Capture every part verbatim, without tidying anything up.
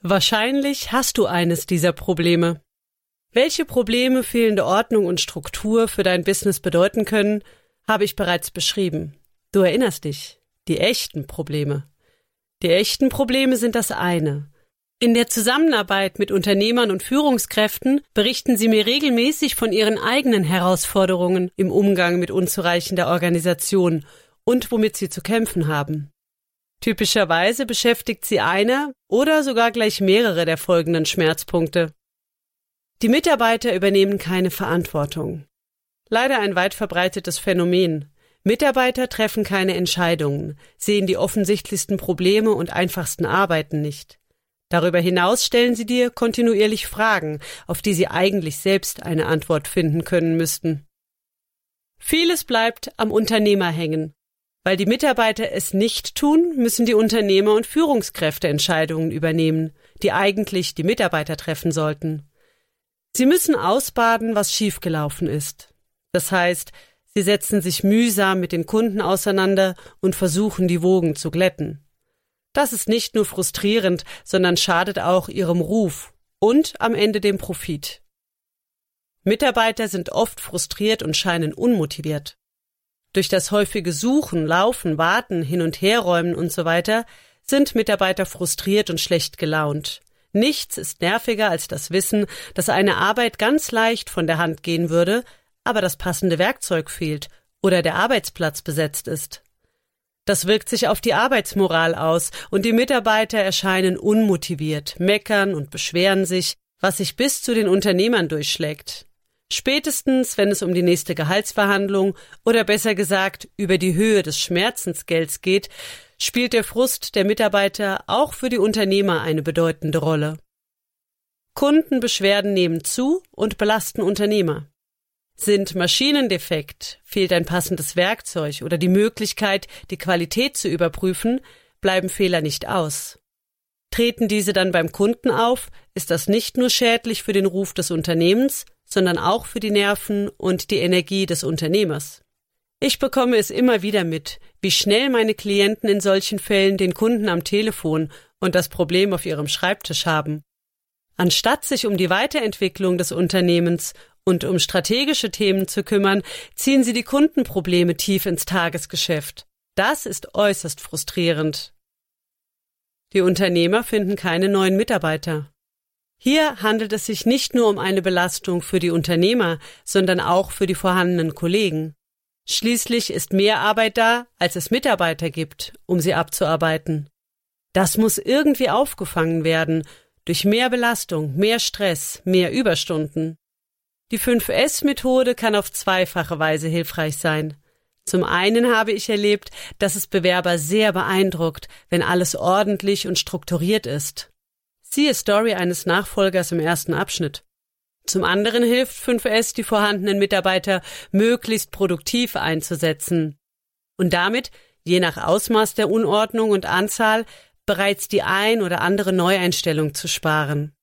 Wahrscheinlich hast du eines dieser Probleme. Welche Probleme fehlende Ordnung und Struktur für dein Business bedeuten können, habe ich bereits beschrieben. Du erinnerst dich, die echten Probleme. Die echten Probleme sind das eine. In der Zusammenarbeit mit Unternehmern und Führungskräften berichten sie mir regelmäßig von ihren eigenen Herausforderungen im Umgang mit unzureichender Organisation und womit sie zu kämpfen haben. Typischerweise beschäftigt sie einer oder sogar gleich mehrere der folgenden Schmerzpunkte. Die Mitarbeiter übernehmen keine Verantwortung. Leider ein weit verbreitetes Phänomen. Mitarbeiter treffen keine Entscheidungen, sehen die offensichtlichsten Probleme und einfachsten Arbeiten nicht. Darüber hinaus stellen sie dir kontinuierlich Fragen, auf die sie eigentlich selbst eine Antwort finden können müssten. Vieles bleibt am Unternehmer hängen. Weil die Mitarbeiter es nicht tun, müssen die Unternehmer und Führungskräfte Entscheidungen übernehmen, die eigentlich die Mitarbeiter treffen sollten. Sie müssen ausbaden, was schiefgelaufen ist. Das heißt, sie setzen sich mühsam mit den Kunden auseinander und versuchen, die Wogen zu glätten. Das ist nicht nur frustrierend, sondern schadet auch ihrem Ruf und am Ende dem Profit. Mitarbeiter sind oft frustriert und scheinen unmotiviert. Durch das häufige Suchen, Laufen, Warten, Hin- und Herräumen und so weiter sind Mitarbeiter frustriert und schlecht gelaunt. Nichts ist nerviger als das Wissen, dass eine Arbeit ganz leicht von der Hand gehen würde, aber das passende Werkzeug fehlt oder der Arbeitsplatz besetzt ist. Das wirkt sich auf die Arbeitsmoral aus und die Mitarbeiter erscheinen unmotiviert, meckern und beschweren sich, was sich bis zu den Unternehmern durchschlägt. Spätestens, wenn es um die nächste Gehaltsverhandlung oder besser gesagt über die Höhe des Schmerzensgelds geht, spielt der Frust der Mitarbeiter auch für die Unternehmer eine bedeutende Rolle. Kundenbeschwerden nehmen zu und belasten Unternehmer. Sind Maschinen defekt, fehlt ein passendes Werkzeug oder die Möglichkeit, die Qualität zu überprüfen, bleiben Fehler nicht aus. Treten diese dann beim Kunden auf, ist das nicht nur schädlich für den Ruf des Unternehmens, sondern auch für die Nerven und die Energie des Unternehmers. Ich bekomme es immer wieder mit, wie schnell meine Klienten in solchen Fällen den Kunden am Telefon und das Problem auf ihrem Schreibtisch haben. Anstatt sich um die Weiterentwicklung des Unternehmens und um strategische Themen zu kümmern, ziehen sie die Kundenprobleme tief ins Tagesgeschäft. Das ist äußerst frustrierend. Die Unternehmer finden keine neuen Mitarbeiter. Hier handelt es sich nicht nur um eine Belastung für die Unternehmer, sondern auch für die vorhandenen Kollegen. Schließlich ist mehr Arbeit da, als es Mitarbeiter gibt, um sie abzuarbeiten. Das muss irgendwie aufgefangen werden, durch mehr Belastung, mehr Stress, mehr Überstunden. Die fünf S Methode kann auf zweifache Weise hilfreich sein. Zum einen habe ich erlebt, dass es Bewerber sehr beeindruckt, wenn alles ordentlich und strukturiert ist. Siehe Story eines Nachfolgers im ersten Abschnitt. Zum anderen hilft fünf S, die vorhandenen Mitarbeiter möglichst produktiv einzusetzen und damit, je nach Ausmaß der Unordnung und Anzahl, bereits die ein oder andere Neueinstellung zu sparen.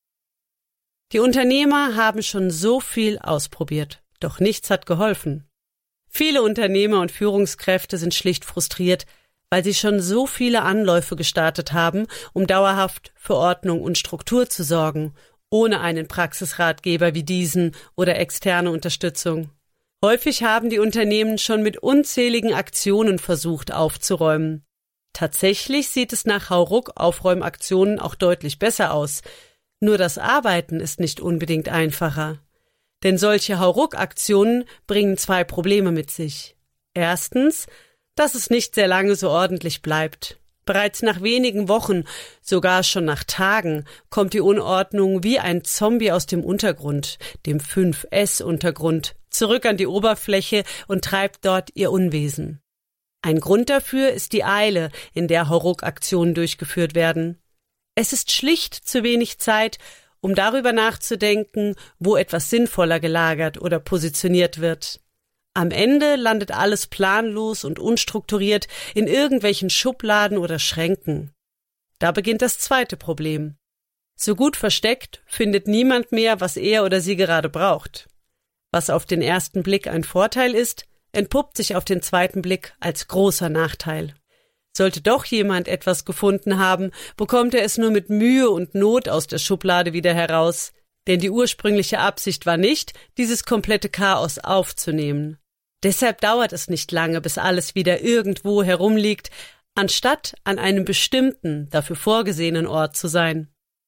Die Unternehmer haben schon so viel ausprobiert, doch nichts hat geholfen. Viele Unternehmer und Führungskräfte sind schlicht frustriert, weil sie schon so viele Anläufe gestartet haben, um dauerhaft für Ordnung und Struktur zu sorgen, ohne einen Praxisratgeber wie diesen oder externe Unterstützung. Häufig haben die Unternehmen schon mit unzähligen Aktionen versucht aufzuräumen. Tatsächlich sieht es nach Hauruck-Aufräumaktionen auch deutlich besser aus. Nur das Arbeiten ist nicht unbedingt einfacher. Denn solche Hauruck-Aktionen bringen zwei Probleme mit sich. Erstens, dass es nicht sehr lange so ordentlich bleibt. Bereits nach wenigen Wochen, sogar schon nach Tagen, kommt die Unordnung wie ein Zombie aus dem Untergrund, dem fünf S Untergrund, zurück an die Oberfläche und treibt dort ihr Unwesen. Ein Grund dafür ist die Eile, in der Hauruck-Aktionen durchgeführt werden. Es ist schlicht zu wenig Zeit, um darüber nachzudenken, wo etwas sinnvoller gelagert oder positioniert wird. Am Ende landet alles planlos und unstrukturiert in irgendwelchen Schubladen oder Schränken. Da beginnt das zweite Problem. So gut versteckt findet niemand mehr, was er oder sie gerade braucht. Was auf den ersten Blick ein Vorteil ist, entpuppt sich auf den zweiten Blick als großer Nachteil. Sollte doch jemand etwas gefunden haben, bekommt er es nur mit Mühe und Not aus der Schublade wieder heraus, denn die ursprüngliche Absicht war nicht, dieses komplette Chaos aufzunehmen. Deshalb dauert es nicht lange, bis alles wieder irgendwo herumliegt, anstatt an einem bestimmten, dafür vorgesehenen Ort zu sein.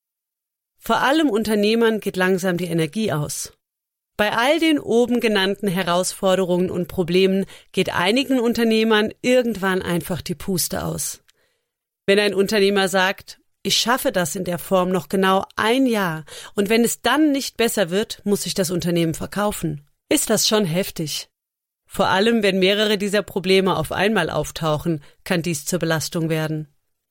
Vor allem Unternehmern geht langsam die Energie aus. Bei all den oben genannten Herausforderungen und Problemen geht einigen Unternehmern irgendwann einfach die Puste aus. Wenn ein Unternehmer sagt, ich schaffe das in der Form noch genau ein Jahr und wenn es dann nicht besser wird, muss ich das Unternehmen verkaufen, ist das schon heftig. Vor allem, wenn mehrere dieser Probleme auf einmal auftauchen, kann dies zur Belastung werden.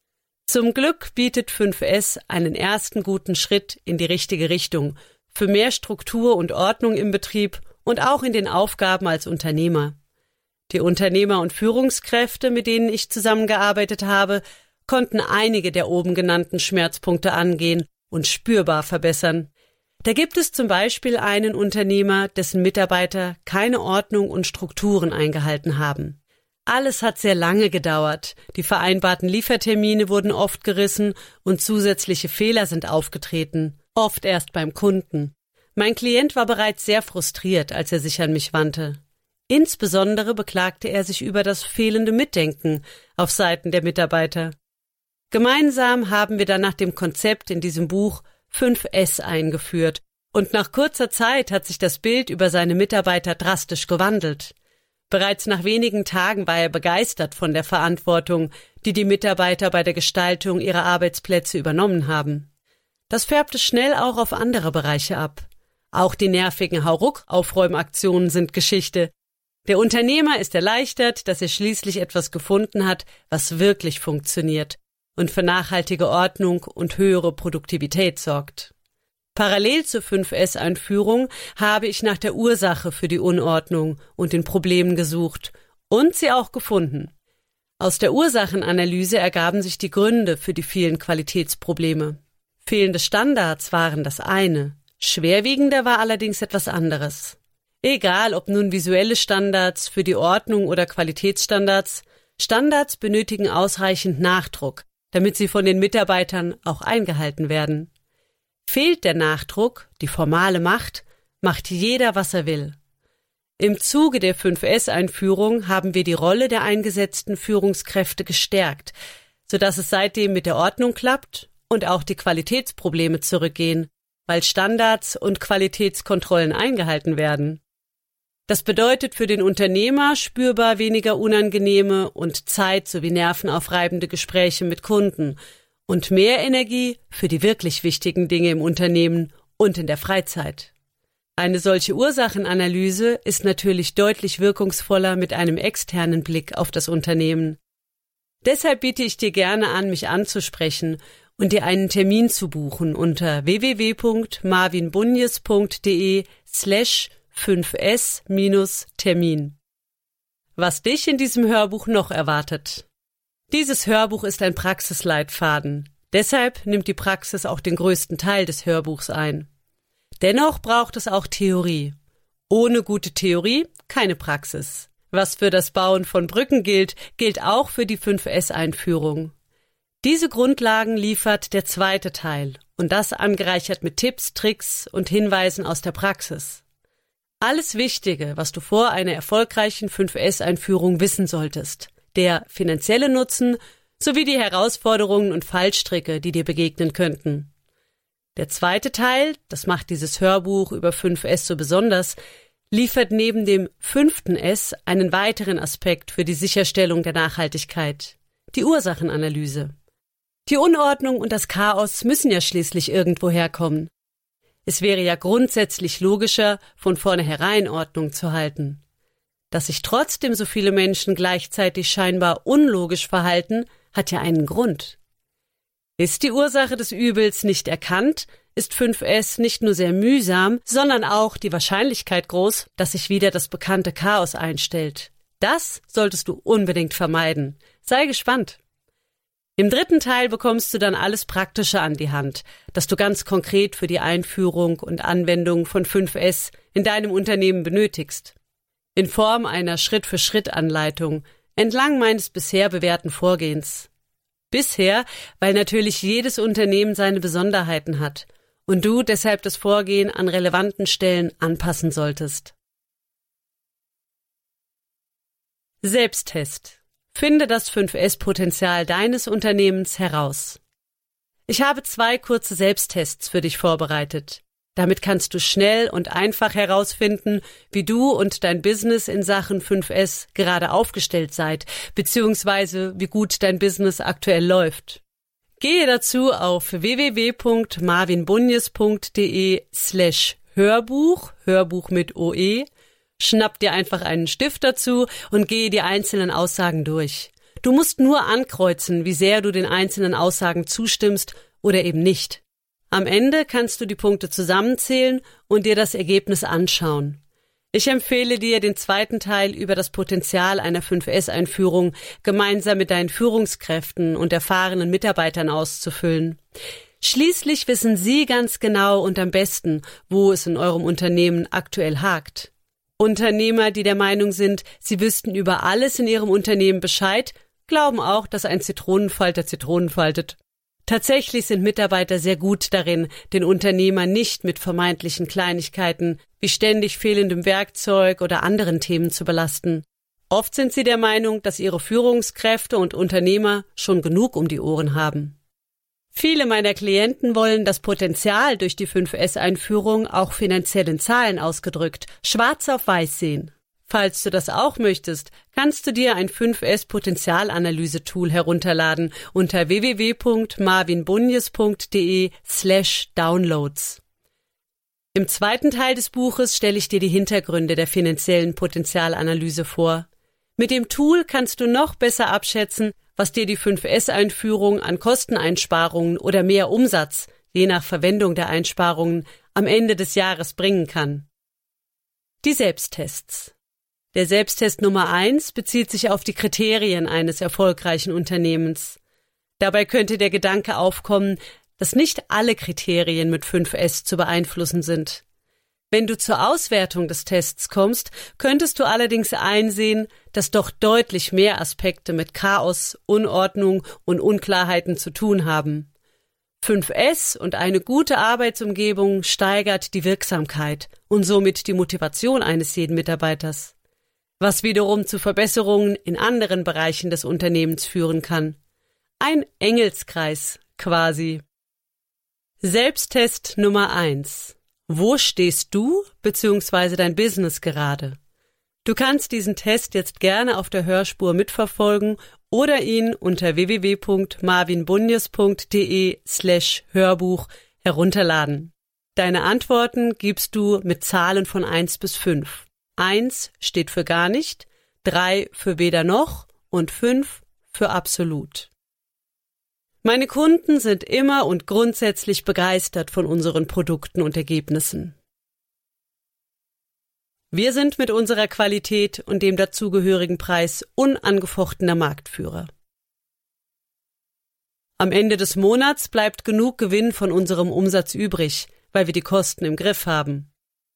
Zum Glück bietet fünf S einen ersten guten Schritt in die richtige Richtung für mehr Struktur und Ordnung im Betrieb und auch in den Aufgaben als Unternehmer. Die Unternehmer und Führungskräfte, mit denen ich zusammengearbeitet habe, konnten einige der oben genannten Schmerzpunkte angehen und spürbar verbessern. Da gibt es zum Beispiel einen Unternehmer, dessen Mitarbeiter keine Ordnung und Strukturen eingehalten haben. Alles hat sehr lange gedauert, die vereinbarten Liefertermine wurden oft gerissen und zusätzliche Fehler sind aufgetreten, oft erst beim Kunden. Mein Klient war bereits sehr frustriert, als er sich an mich wandte. Insbesondere beklagte er sich über das fehlende Mitdenken auf Seiten der Mitarbeiter. Gemeinsam haben wir dann nach dem Konzept in diesem Buch fünf S eingeführt und nach kurzer Zeit hat sich das Bild über seine Mitarbeiter drastisch gewandelt. Bereits nach wenigen Tagen war er begeistert von der Verantwortung, die die Mitarbeiter bei der Gestaltung ihrer Arbeitsplätze übernommen haben. Das färbte schnell auch auf andere Bereiche ab. Auch die nervigen Hauruck-Aufräumaktionen sind Geschichte. Der Unternehmer ist erleichtert, dass er schließlich etwas gefunden hat, was wirklich funktioniert und für nachhaltige Ordnung und höhere Produktivität sorgt. Parallel zur fünf S Einführung habe ich nach der Ursache für die Unordnung und den Problemen gesucht und sie auch gefunden. Aus der Ursachenanalyse ergaben sich die Gründe für die vielen Qualitätsprobleme. Fehlende Standards waren das eine, schwerwiegender war allerdings etwas anderes. Egal, ob nun visuelle Standards für die Ordnung oder Qualitätsstandards, Standards benötigen ausreichend Nachdruck, damit sie von den Mitarbeitern auch eingehalten werden. Fehlt der Nachdruck, die formale Macht, macht jeder, was er will. Im Zuge der fünf S Einführung haben wir die Rolle der eingesetzten Führungskräfte gestärkt, sodass es seitdem mit der Ordnung klappt und auch die Qualitätsprobleme zurückgehen, weil Standards und Qualitätskontrollen eingehalten werden. Das bedeutet für den Unternehmer spürbar weniger unangenehme und zeit- sowie nervenaufreibende Gespräche mit Kunden und mehr Energie für die wirklich wichtigen Dinge im Unternehmen und in der Freizeit. Eine solche Ursachenanalyse ist natürlich deutlich wirkungsvoller mit einem externen Blick auf das Unternehmen. Deshalb biete ich dir gerne an, mich anzusprechen und dir einen Termin zu buchen unter w w w punkt marvinbunjes punkt d e slash fünf S Termin. Was dich in diesem Hörbuch noch erwartet. Dieses Hörbuch ist ein Praxisleitfaden. Deshalb nimmt die Praxis auch den größten Teil des Hörbuchs ein. Dennoch braucht es auch Theorie. Ohne gute Theorie keine Praxis. Was für das Bauen von Brücken gilt, gilt auch für die fünf S Einführung. Diese Grundlagen liefert der zweite Teil und das angereichert mit Tipps, Tricks und Hinweisen aus der Praxis. Alles Wichtige, was du vor einer erfolgreichen fünf S Einführung wissen solltest. Der finanzielle Nutzen sowie die Herausforderungen und Fallstricke, die dir begegnen könnten. Der zweite Teil, das macht dieses Hörbuch über fünf S so besonders, liefert neben dem fünften S einen weiteren Aspekt für die Sicherstellung der Nachhaltigkeit, die Ursachenanalyse. Die Unordnung und das Chaos müssen ja schließlich irgendwo herkommen. Es wäre ja grundsätzlich logischer, von vornherein Ordnung zu halten. Dass sich trotzdem so viele Menschen gleichzeitig scheinbar unlogisch verhalten, hat ja einen Grund. Ist die Ursache des Übels nicht erkannt, ist fünf S nicht nur sehr mühsam, sondern auch die Wahrscheinlichkeit groß, dass sich wieder das bekannte Chaos einstellt. Das solltest du unbedingt vermeiden. Sei gespannt. Im dritten Teil bekommst du dann alles Praktische an die Hand, das du ganz konkret für die Einführung und Anwendung von fünf S in deinem Unternehmen benötigst. In Form einer Schritt-für-Schritt-Anleitung, entlang meines bisher bewährten Vorgehens. Bisher, weil natürlich jedes Unternehmen seine Besonderheiten hat und du deshalb das Vorgehen an relevanten Stellen anpassen solltest. Selbsttest. Finde das fünf S-Potenzial deines Unternehmens heraus. Ich habe zwei kurze Selbsttests für dich vorbereitet. Damit kannst du schnell und einfach herausfinden, wie du und dein Business in Sachen fünf S gerade aufgestellt seid, beziehungsweise wie gut dein Business aktuell läuft. Gehe dazu auf w w w punkt marvinbunjes punkt de slash Hörbuch, Hörbuch mit O E, schnapp dir einfach einen Stift dazu und gehe die einzelnen Aussagen durch. Du musst nur ankreuzen, wie sehr du den einzelnen Aussagen zustimmst oder eben nicht. Am Ende kannst du die Punkte zusammenzählen und dir das Ergebnis anschauen. Ich empfehle dir, den zweiten Teil über das Potenzial einer fünf S-Einführung gemeinsam mit deinen Führungskräften und erfahrenen Mitarbeitern auszufüllen. Schließlich wissen sie ganz genau und am besten, wo es in eurem Unternehmen aktuell hakt. Unternehmer, die der Meinung sind, sie wüssten über alles in ihrem Unternehmen Bescheid, glauben auch, dass ein Zitronenfalter Zitronen faltet. Tatsächlich sind Mitarbeiter sehr gut darin, den Unternehmer nicht mit vermeintlichen Kleinigkeiten wie ständig fehlendem Werkzeug oder anderen Themen zu belasten. Oft sind sie der Meinung, dass ihre Führungskräfte und Unternehmer schon genug um die Ohren haben. Viele meiner Klienten wollen das Potenzial durch die fünf S-Einführung auch finanziell in Zahlen ausgedrückt, schwarz auf weiß sehen. Falls du das auch möchtest, kannst du dir ein fünf S-Potenzialanalyse-Tool herunterladen unter w w w punkt marvinbunjes punkt de slash downloads. Im zweiten Teil des Buches stelle ich dir die Hintergründe der finanziellen Potenzialanalyse vor. Mit dem Tool kannst du noch besser abschätzen, was dir die fünf S-Einführung an Kosteneinsparungen oder mehr Umsatz, je nach Verwendung der Einsparungen, am Ende des Jahres bringen kann. Die Selbsttests. Der Selbsttest Nummer eins bezieht sich auf die Kriterien eines erfolgreichen Unternehmens. Dabei könnte der Gedanke aufkommen, dass nicht alle Kriterien mit fünf S zu beeinflussen sind. Wenn du zur Auswertung des Tests kommst, könntest du allerdings einsehen, dass doch deutlich mehr Aspekte mit Chaos, Unordnung und Unklarheiten zu tun haben. fünf S und eine gute Arbeitsumgebung steigert die Wirksamkeit und somit die Motivation eines jeden Mitarbeiters, was wiederum zu Verbesserungen in anderen Bereichen des Unternehmens führen kann. Ein Engelskreis quasi. Selbsttest Nummer eins. Wo stehst du bzw. dein Business gerade? Du kannst diesen Test jetzt gerne auf der Hörspur mitverfolgen oder ihn unter w w w punkt marvinbunjes punkt de slash Hörbuch herunterladen. Deine Antworten gibst du mit Zahlen von eins bis fünf. eins steht für gar nicht, drei für weder noch und fünf für absolut. Meine Kunden sind immer und grundsätzlich begeistert von unseren Produkten und Ergebnissen. Wir sind mit unserer Qualität und dem dazugehörigen Preis unangefochtener Marktführer. Am Ende des Monats bleibt genug Gewinn von unserem Umsatz übrig, weil wir die Kosten im Griff haben.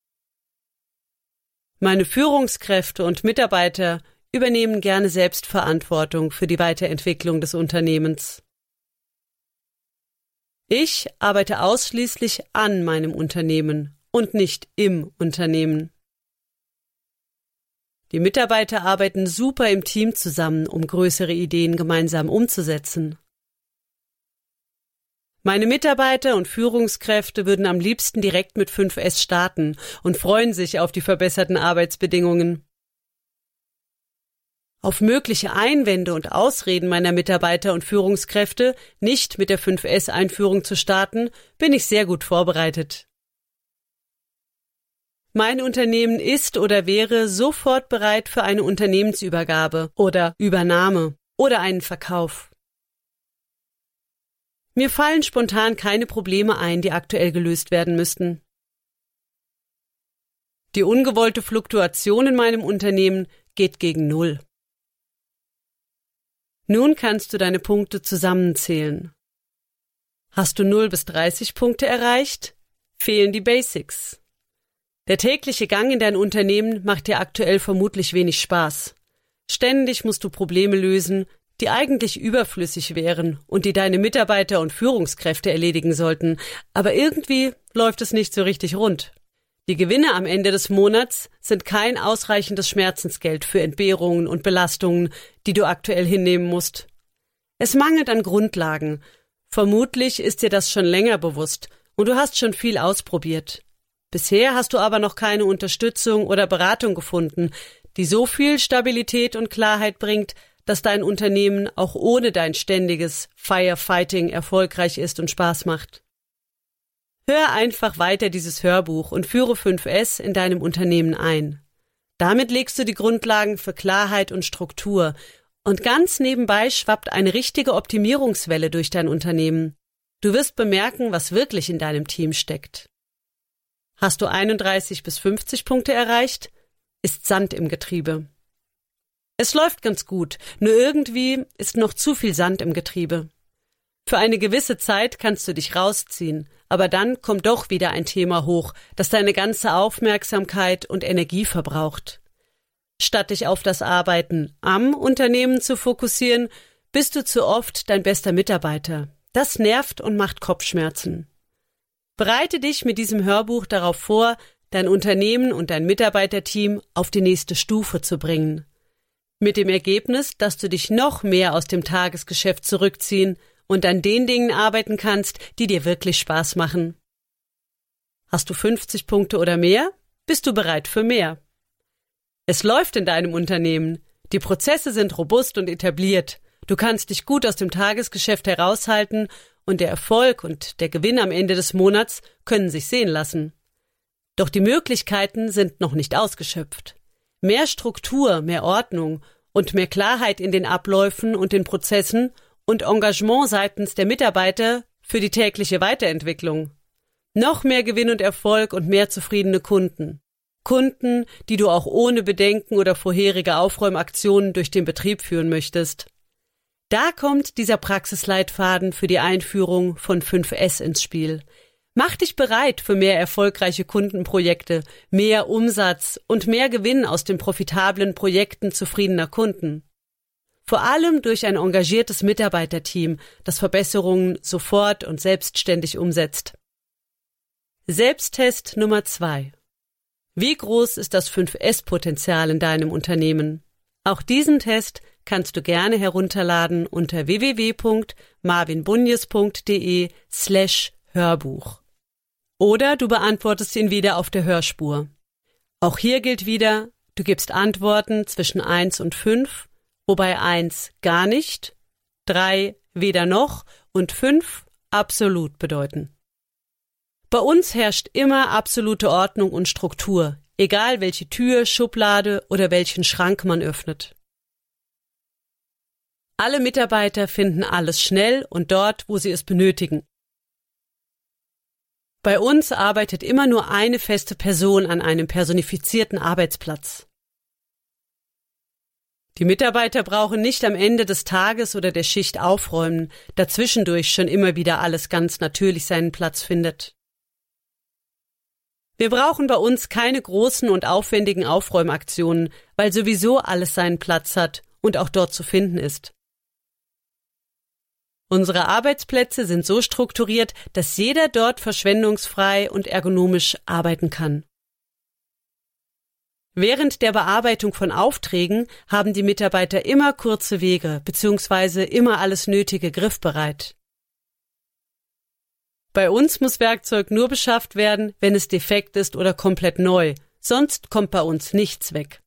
Meine Führungskräfte und Mitarbeiter übernehmen gerne Selbstverantwortung für die Weiterentwicklung des Unternehmens. Ich arbeite ausschließlich an meinem Unternehmen und nicht im Unternehmen. Die Mitarbeiter arbeiten super im Team zusammen, um größere Ideen gemeinsam umzusetzen. Meine Mitarbeiter und Führungskräfte würden am liebsten direkt mit fünf S starten und freuen sich auf die verbesserten Arbeitsbedingungen. Auf mögliche Einwände und Ausreden meiner Mitarbeiter und Führungskräfte, nicht mit der fünf S-Einführung zu starten, bin ich sehr gut vorbereitet. Mein Unternehmen ist oder wäre sofort bereit für eine Unternehmensübergabe oder Übernahme oder einen Verkauf. Mir fallen spontan keine Probleme ein, die aktuell gelöst werden müssten. Die ungewollte Fluktuation in meinem Unternehmen geht gegen Null. Nun kannst du deine Punkte zusammenzählen. Hast du null bis dreißig Punkte erreicht? Fehlen die Basics. Der tägliche Gang in dein Unternehmen macht dir aktuell vermutlich wenig Spaß. Ständig musst du Probleme lösen, die eigentlich überflüssig wären und die deine Mitarbeiter und Führungskräfte erledigen sollten, aber irgendwie läuft es nicht so richtig rund. Die Gewinne am Ende des Monats sind kein ausreichendes Schmerzensgeld für Entbehrungen und Belastungen, die du aktuell hinnehmen musst. Es mangelt an Grundlagen. Vermutlich ist dir das schon länger bewusst und du hast schon viel ausprobiert. Bisher hast du aber noch keine Unterstützung oder Beratung gefunden, die so viel Stabilität und Klarheit bringt, dass dein Unternehmen auch ohne dein ständiges Firefighting erfolgreich ist und Spaß macht. Hör einfach weiter dieses Hörbuch und führe fünf S in deinem Unternehmen ein. Damit legst du die Grundlagen für Klarheit und Struktur und ganz nebenbei schwappt eine richtige Optimierungswelle durch dein Unternehmen. Du wirst bemerken, was wirklich in deinem Team steckt. Hast du einunddreißig bis fünfzig Punkte erreicht? Ist Sand im Getriebe. Es läuft ganz gut, nur irgendwie ist noch zu viel Sand im Getriebe. Für eine gewisse Zeit kannst du dich rausziehen, aber dann kommt doch wieder ein Thema hoch, das deine ganze Aufmerksamkeit und Energie verbraucht. Statt dich auf das Arbeiten am Unternehmen zu fokussieren, bist du zu oft dein bester Mitarbeiter. Das nervt und macht Kopfschmerzen. Bereite dich mit diesem Hörbuch darauf vor, dein Unternehmen und dein Mitarbeiterteam auf die nächste Stufe zu bringen. Mit dem Ergebnis, dass du dich noch mehr aus dem Tagesgeschäft zurückziehen und an den Dingen arbeiten kannst, die dir wirklich Spaß machen. Hast du fünfzig Punkte oder mehr? Bist du bereit für mehr? Es läuft in deinem Unternehmen. Die Prozesse sind robust und etabliert. Du kannst dich gut aus dem Tagesgeschäft heraushalten und der Erfolg und der Gewinn am Ende des Monats können sich sehen lassen. Doch die Möglichkeiten sind noch nicht ausgeschöpft. Mehr Struktur, mehr Ordnung und mehr Klarheit in den Abläufen und den Prozessen und Engagement seitens der Mitarbeiter für die tägliche Weiterentwicklung. Noch mehr Gewinn und Erfolg und mehr zufriedene Kunden. Kunden, die du auch ohne Bedenken oder vorherige Aufräumaktionen durch den Betrieb führen möchtest. Da kommt dieser Praxisleitfaden für die Einführung von fünf S ins Spiel. Mach dich bereit für mehr erfolgreiche Kundenprojekte, mehr Umsatz und mehr Gewinn aus den profitablen Projekten zufriedener Kunden. Vor allem durch ein engagiertes Mitarbeiterteam, das Verbesserungen sofort und selbstständig umsetzt. Selbsttest Nummer zwei. Wie groß ist das fünf S Potenzial in deinem Unternehmen? Auch diesen Test kannst du gerne herunterladen unter w w w punkt marvin bunjes punkt d e slash Hörbuch. Oder du beantwortest ihn wieder auf der Hörspur. Auch hier gilt wieder, du gibst Antworten zwischen eins und fünf, wobei eins gar nicht, drei weder noch und fünf absolut bedeuten. Bei uns herrscht immer absolute Ordnung und Struktur, egal welche Tür, Schublade oder welchen Schrank man öffnet. Alle Mitarbeiter finden alles schnell und dort, wo sie es benötigen. Bei uns arbeitet immer nur eine feste Person an einem personifizierten Arbeitsplatz. Die Mitarbeiter brauchen nicht am Ende des Tages oder der Schicht aufräumen, da zwischendurch schon immer wieder alles ganz natürlich seinen Platz findet. Wir brauchen bei uns keine großen und aufwendigen Aufräumaktionen, weil sowieso alles seinen Platz hat und auch dort zu finden ist. Unsere Arbeitsplätze sind so strukturiert, dass jeder dort verschwendungsfrei und ergonomisch arbeiten kann. Während der Bearbeitung von Aufträgen haben die Mitarbeiter immer kurze Wege bzw. immer alles Nötige griffbereit. Bei uns muss Werkzeug nur beschafft werden, wenn es defekt ist oder komplett neu, sonst kommt bei uns nichts weg.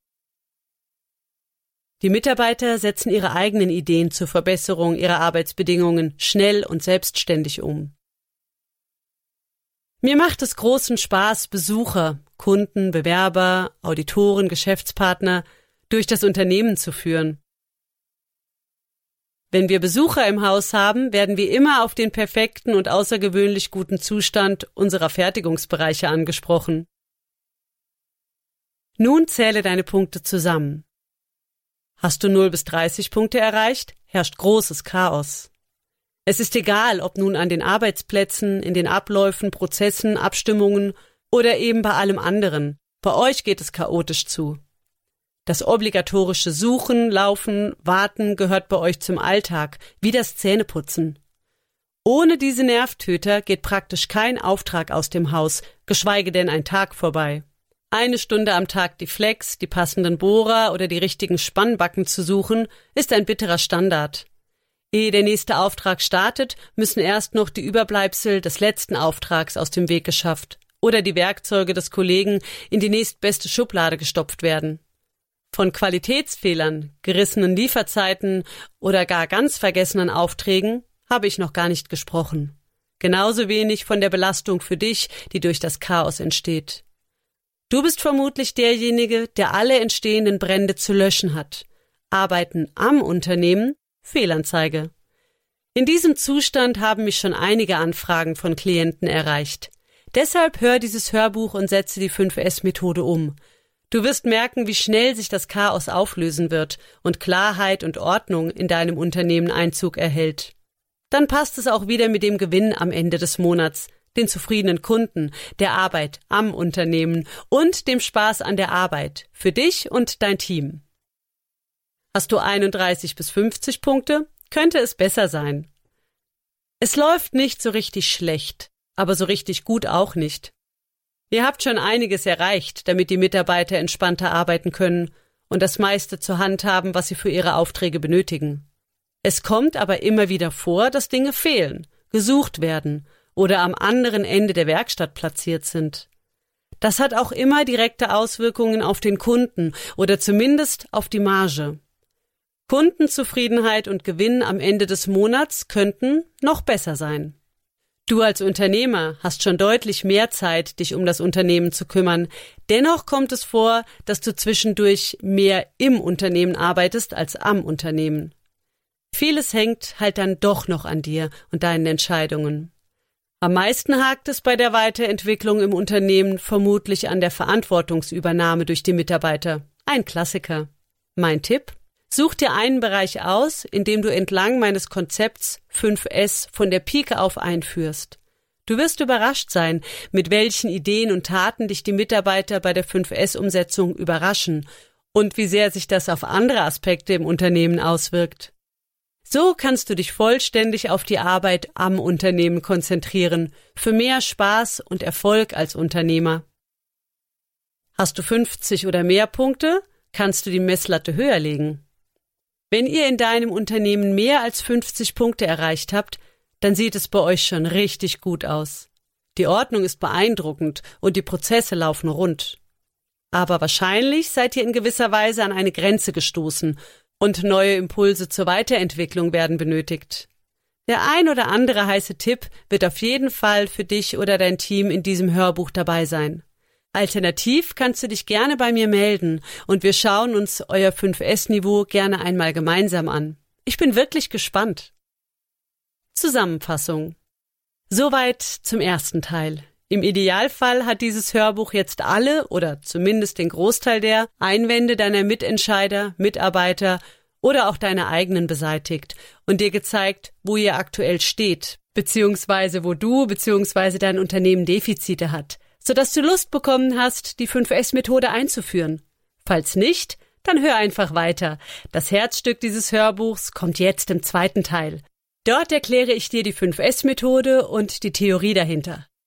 Die Mitarbeiter setzen ihre eigenen Ideen zur Verbesserung ihrer Arbeitsbedingungen schnell und selbstständig um. Mir macht es großen Spaß, Besucher, Kunden, Bewerber, Auditoren, Geschäftspartner durch das Unternehmen zu führen. Wenn wir Besucher im Haus haben, werden wir immer auf den perfekten und außergewöhnlich guten Zustand unserer Fertigungsbereiche angesprochen. Nun zähle deine Punkte zusammen. Hast du null bis dreißig Punkte erreicht, herrscht großes Chaos. Es ist egal, ob nun an den Arbeitsplätzen, in den Abläufen, Prozessen, Abstimmungen oder eben bei allem anderen. Bei euch geht es chaotisch zu. Das obligatorische Suchen, Laufen, Warten gehört bei euch zum Alltag, wie das Zähneputzen. Ohne diese Nervtöter geht praktisch kein Auftrag aus dem Haus, geschweige denn ein Tag vorbei. Eine Stunde am Tag die Flex, die passenden Bohrer oder die richtigen Spannbacken zu suchen, ist ein bitterer Standard. Ehe der nächste Auftrag startet, müssen erst noch die Überbleibsel des letzten Auftrags aus dem Weg geschafft oder die Werkzeuge des Kollegen in die nächstbeste Schublade gestopft werden. Von Qualitätsfehlern, gerissenen Lieferzeiten oder gar ganz vergessenen Aufträgen habe ich noch gar nicht gesprochen. Genauso wenig von der Belastung für dich, die durch das Chaos entsteht. Du bist vermutlich derjenige, der alle entstehenden Brände zu löschen hat. Arbeiten am Unternehmen, Fehlanzeige. In diesem Zustand haben mich schon einige Anfragen von Klienten erreicht. Deshalb hör dieses Hörbuch und setze die fünf S Methode um. Du wirst merken, wie schnell sich das Chaos auflösen wird und Klarheit und Ordnung in deinem Unternehmen Einzug erhält. Dann passt es auch wieder mit dem Gewinn am Ende des Monats, den zufriedenen Kunden, der Arbeit am Unternehmen und dem Spaß an der Arbeit für dich und dein Team. Hast du einunddreißig bis fünfzig Punkte, könnte es besser sein. Es läuft nicht so richtig schlecht, aber so richtig gut auch nicht. Ihr habt schon einiges erreicht, damit die Mitarbeiter entspannter arbeiten können und das meiste zur Hand haben, was sie für ihre Aufträge benötigen. Es kommt aber immer wieder vor, dass Dinge fehlen, gesucht werden oder am anderen Ende der Werkstatt platziert sind. Das hat auch immer direkte Auswirkungen auf den Kunden oder zumindest auf die Marge. Kundenzufriedenheit und Gewinn am Ende des Monats könnten noch besser sein. Du als Unternehmer hast schon deutlich mehr Zeit, dich um das Unternehmen zu kümmern. Dennoch kommt es vor, dass du zwischendurch mehr im Unternehmen arbeitest als am Unternehmen. Vieles hängt halt dann doch noch an dir und deinen Entscheidungen. Am meisten hakt es bei der Weiterentwicklung im Unternehmen vermutlich an der Verantwortungsübernahme durch die Mitarbeiter. Ein Klassiker. Mein Tipp? Such dir einen Bereich aus, in dem du entlang meines Konzepts fünf S von der Pike auf einführst. Du wirst überrascht sein, mit welchen Ideen und Taten dich die Mitarbeiter bei der fünf S Umsetzung überraschen und wie sehr sich das auf andere Aspekte im Unternehmen auswirkt. So kannst du dich vollständig auf die Arbeit am Unternehmen konzentrieren, für mehr Spaß und Erfolg als Unternehmer. Hast du fünfzig oder mehr Punkte, kannst du die Messlatte höher legen. Wenn ihr in deinem Unternehmen mehr als fünfzig Punkte erreicht habt, dann sieht es bei euch schon richtig gut aus. Die Ordnung ist beeindruckend und die Prozesse laufen rund. Aber wahrscheinlich seid ihr in gewisser Weise an eine Grenze gestoßen und neue Impulse zur Weiterentwicklung werden benötigt. Der ein oder andere heiße Tipp wird auf jeden Fall für dich oder dein Team in diesem Hörbuch dabei sein. Alternativ kannst du dich gerne bei mir melden und wir schauen uns euer fünf S Niveau gerne einmal gemeinsam an. Ich bin wirklich gespannt. Zusammenfassung. Soweit zum ersten Teil. Im Idealfall hat dieses Hörbuch jetzt alle oder zumindest den Großteil der Einwände deiner Mitentscheider, Mitarbeiter oder auch deiner eigenen beseitigt und dir gezeigt, wo ihr aktuell steht, beziehungsweise wo du beziehungsweise dein Unternehmen Defizite hat, sodass du Lust bekommen hast, die fünf S Methode einzuführen. Falls nicht, dann hör einfach weiter. Das Herzstück dieses Hörbuchs kommt jetzt im zweiten Teil. Dort erkläre ich dir die fünf S Methode und die Theorie dahinter.